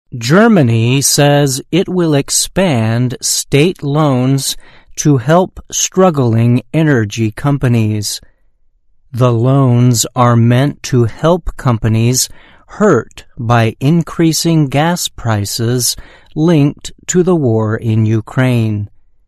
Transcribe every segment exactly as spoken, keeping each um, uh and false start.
Germany says it will expand state loans to help struggling energy companies. The loans are meant to help companies hurt by increasing gas prices linked to the war in Ukraine.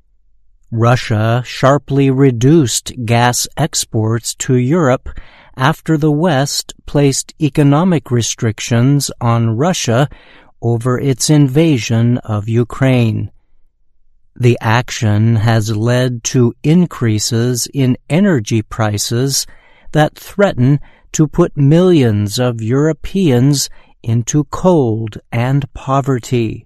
Russia sharply reduced gas exports to Europe after the West placed economic restrictions on Russia over its invasion of Ukraine. The action has led to increases in energy prices that threaten to put millions of Europeans into cold and poverty.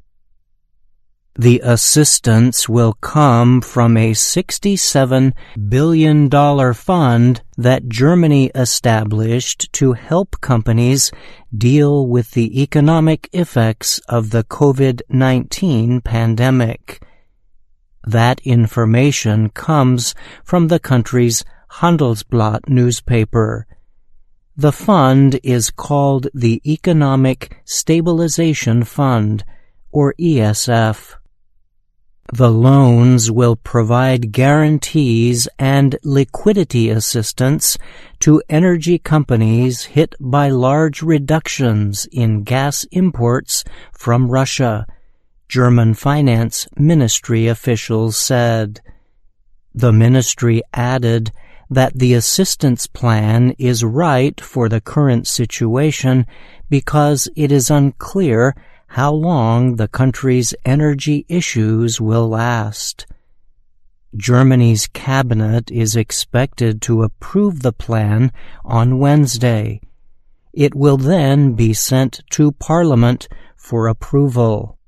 The assistance will come from a sixty-seven billion dollars fund that Germany established to help companies deal with the economic effects of the COVID nineteen pandemic. That information comes from the country's Handelsblatt newspaper. The fund is called the Economic Stabilization Fund, or E S F. The loans will provide guarantees and liquidity assistance to energy companies hit by large reductions in gas imports from Russia, German finance ministry officials said. The ministry added that the assistance plan is right for the current situation because it is unclear how long the country's energy issues will last. Germany's cabinet is expected to approve the plan on Wednesday. It will then be sent to Parliament for approval.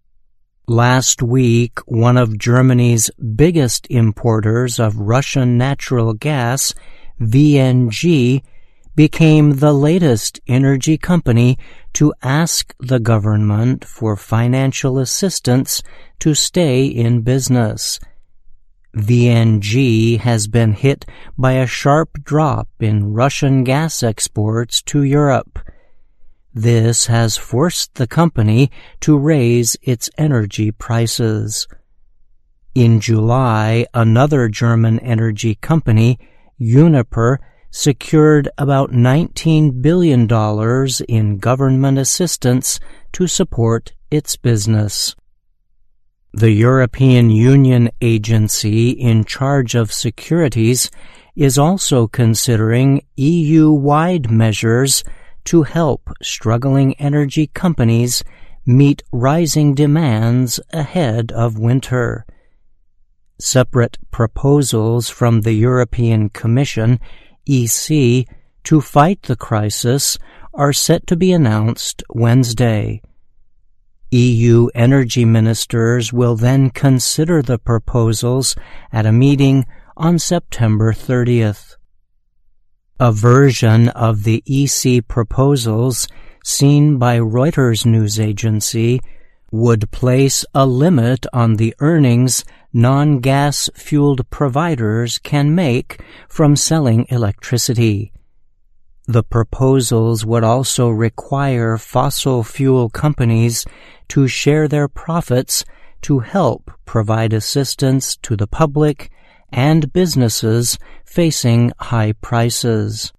Last week, one of Germany's biggest importers of Russian natural gas, V N G, became the latest energy company to ask the government for financial assistance to stay in business. V N G has been hit by a sharp drop in Russian gas exports to Europe. This has forced the company to raise its energy prices. In July, another German energy company, Uniper, secured about nineteen billion dollars in government assistance to support its business. The European Union agency in charge of securities is also considering E U-wide measures to help struggling energy companies meet rising demands ahead of winter. Separate proposals from the European Commission, E C, to fight the crisis are set to be announced Wednesday. E U energy ministers will then consider the proposals at a meeting on September thirtieth. A version of the E C proposals, seen by Reuters news agency, would place a limit on the earnings non-gas-fueled providers can make from selling electricity. The proposals would also require fossil fuel companies to share their profits to help provide assistance to the public and businesses facing high prices.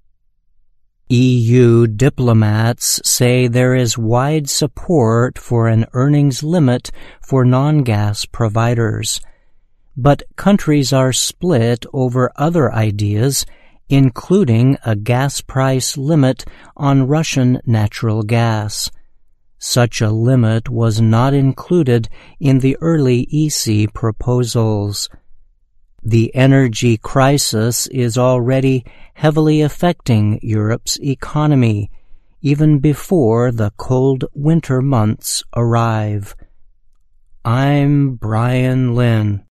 E U diplomats say there is wide support for an earnings limit for non-gas providers, but countries are split over other ideas, including a gas price limit on Russian natural gas. Such a limit was not included in the early E C proposals. The energy crisis is already heavily affecting Europe's economy, even before the cold winter months arrive. I'm Brian Lynn.